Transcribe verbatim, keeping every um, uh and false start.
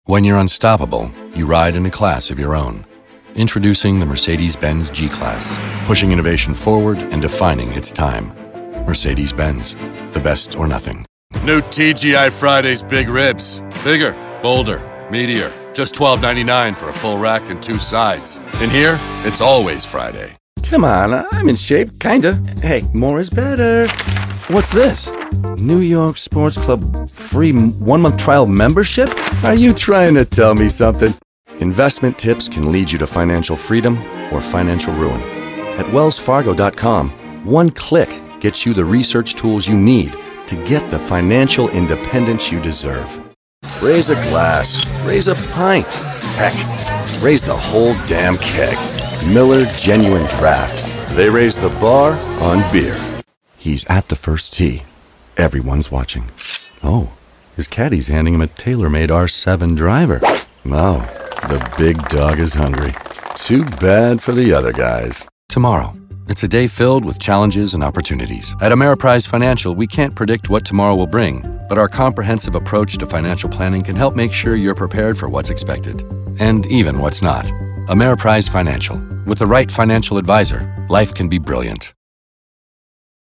When you're unstoppable, you ride in a class of your own. Introducing the Mercedes-Benz G-Class, pushing innovation forward and defining its time. Mercedes-Benz, the best or nothing. New T G I Fridays Big Ribs. Bigger, bolder, meatier. Just twelve ninety-nine for a full rack and two sides. And here, it's always Friday. Come on, I'm in shape, kinda. Hey, more is better. What's this? New York Sports Club free one-month trial membership? Are you trying to tell me something? Investment tips can lead you to financial freedom or financial ruin. At wells fargo dot com, one click gets you the research tools you need to get the financial independence you deserve. Raise a glass, raise a pint. Heck, raise the whole damn keg. Miller Genuine Draft. They raise the bar on beer. He's at the first tee. Everyone's watching. Oh, his caddy's handing him a tailor-made R seven driver. Oh, the big dog is hungry. Too bad for the other guys. Tomorrow. It's a day filled with challenges and opportunities. At Ameriprise Financial, we can't predict what tomorrow will bring, but our comprehensive approach to financial planning can help make sure you're prepared for what's expected, and even what's not. Ameriprise Financial. With the right financial advisor, life can be brilliant.